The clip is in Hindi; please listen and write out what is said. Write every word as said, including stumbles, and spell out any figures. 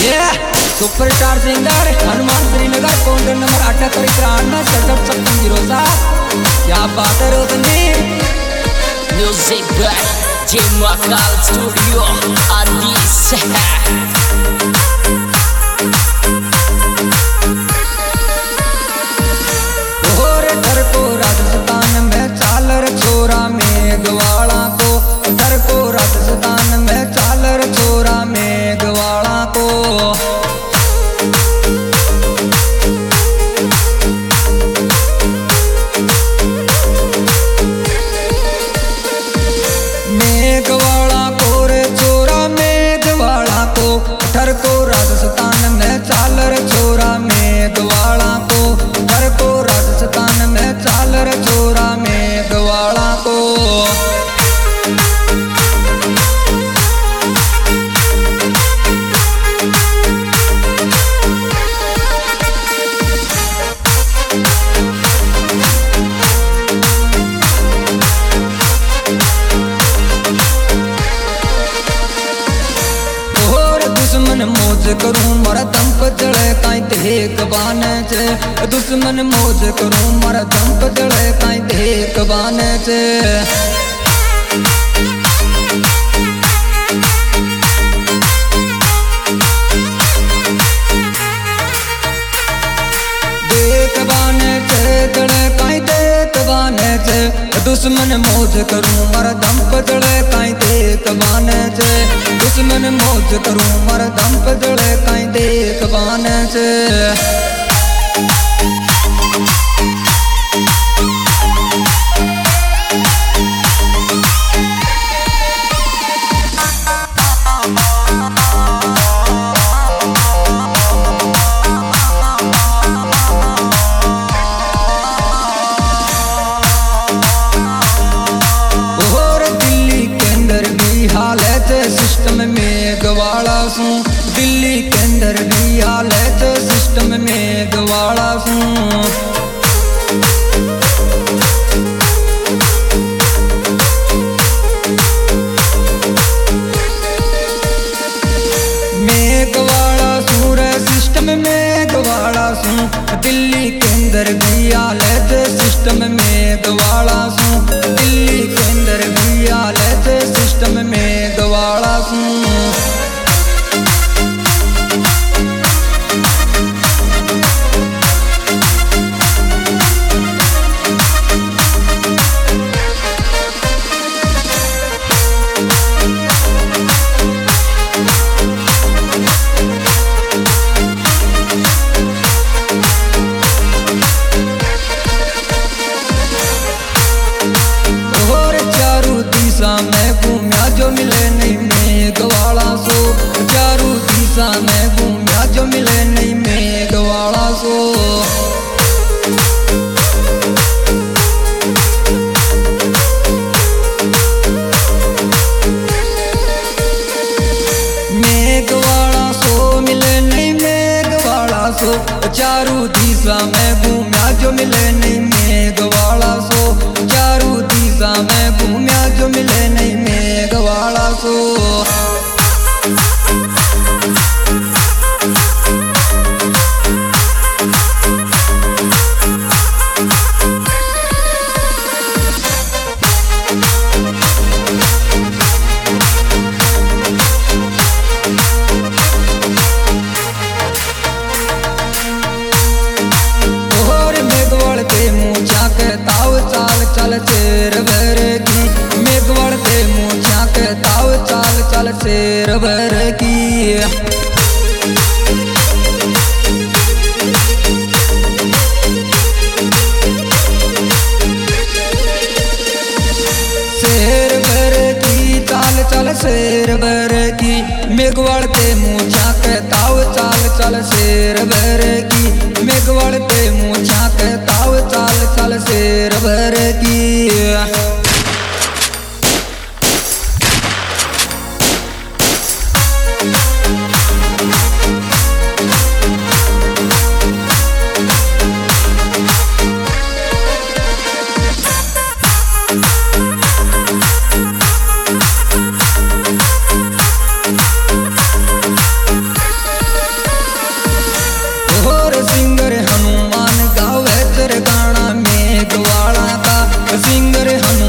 Superstar singer Hanuman Srinagar counter number अठहत्तर तिरानवे सड़सठ छप्पन जीरो सात। क्या बात है Roshni. Music by Jai Mahakal studio Aadish. और डर को राजस्थान में चालर छोरा मेघवाला को, डर को राजस्थान में चालर छोरा मेघवाला को। मेघवाला को रे छोरा मेघवाला को, डर को राजस्थान में चालर छोरा मेघवाला को, डर को राजस्थान में चालर छोरा मेघवाला को। दुश्मन मौज करूं मारा दम पे जड़े काई देख बाने से, दुश्मन मौज करूं मारा दम पे जड़े काई देख बाने से। देख बाने से जड़े काई देख बाने से, दुश्मन मौज करूं मारा दम पे जड़े काई देख बाने से, दुश्मन मौज करूं मारा दम पे जड़े काई देख बाने से। सिस्टम मेघवाला सूं, दिल्ली के अंदर भी हालत सिस्टम मेघवाला सूं। मेघवाला सूं रे सिस्टम मेघवाला सूं, दिल्ली के अंदर भी हालत सिस्टम मेघवाला सूं, दिल्ली के अंदर भी हालत सिस्टम मेघवाला सूं। में घूमया जो मिले नहीं मेघवाला सो, चारू दिशा में घूमया जो मिले नहीं मेघवाला सो। मेघवाला सो मिले नहीं मेघवाला सो, चारू दिशा में घूमया जो मिले नहीं मेघवाला सो, चारू दिशा में घूमया जो मिले नहीं मेघवाला सो। चल शेर भर की मेघवाड़ के मुँह झाँके ताव चाल चल शेर भर की। शेर भर की चाल चल शेर भर की, मेघवाड़ के मुँह झाँके ताव चाल चल शेर भर की, मेघवाड़ के मुँह झाँके ताव चाल चल शेर भर की। मेरे हनुमान